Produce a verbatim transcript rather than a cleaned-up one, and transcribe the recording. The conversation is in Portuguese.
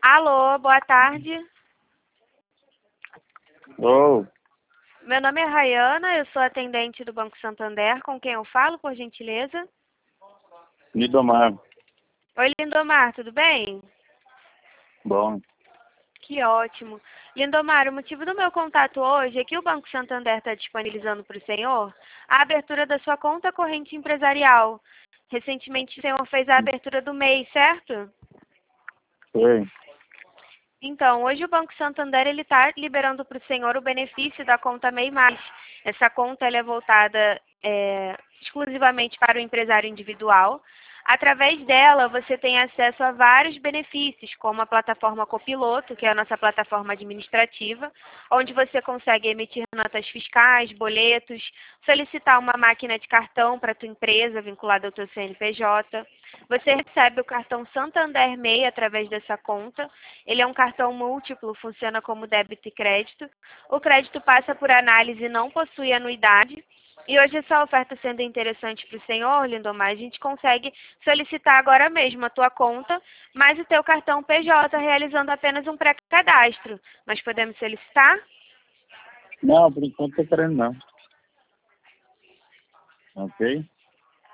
Alô, boa tarde. Oh, Meu nome é Rayana, eu sou atendente do Banco Santander. Com quem eu falo, por gentileza? Lindomar. Oi, Lindomar, tudo bem? Bom, Que ótimo. Lindomar, o motivo do meu contato hoje é que o Banco Santander está disponibilizando para o senhor a abertura da sua conta corrente empresarial. Recentemente o senhor fez a abertura do M E I, certo? sei. Então, hoje o Banco Santander ele está liberando para o senhor o benefício da conta M E I Mais. Essa conta ela é voltada é, exclusivamente para o empresário individual. Através dela, você tem acesso a vários benefícios, como a plataforma Copiloto, que é a nossa plataforma administrativa, onde você consegue emitir notas fiscais, boletos, solicitar uma máquina de cartão para a tua empresa vinculada ao teu C N P J. Você recebe o cartão Santander M E I através dessa conta. Ele é um cartão múltiplo, funciona como débito e crédito. O crédito passa por análise e não possui anuidade. E hoje essa oferta sendo interessante para o senhor, Lindomar, a gente consegue solicitar agora mesmo a tua conta, mais o teu cartão P J, realizando apenas um pré-cadastro. Nós podemos solicitar? Não, por enquanto tô querendo não. Ok?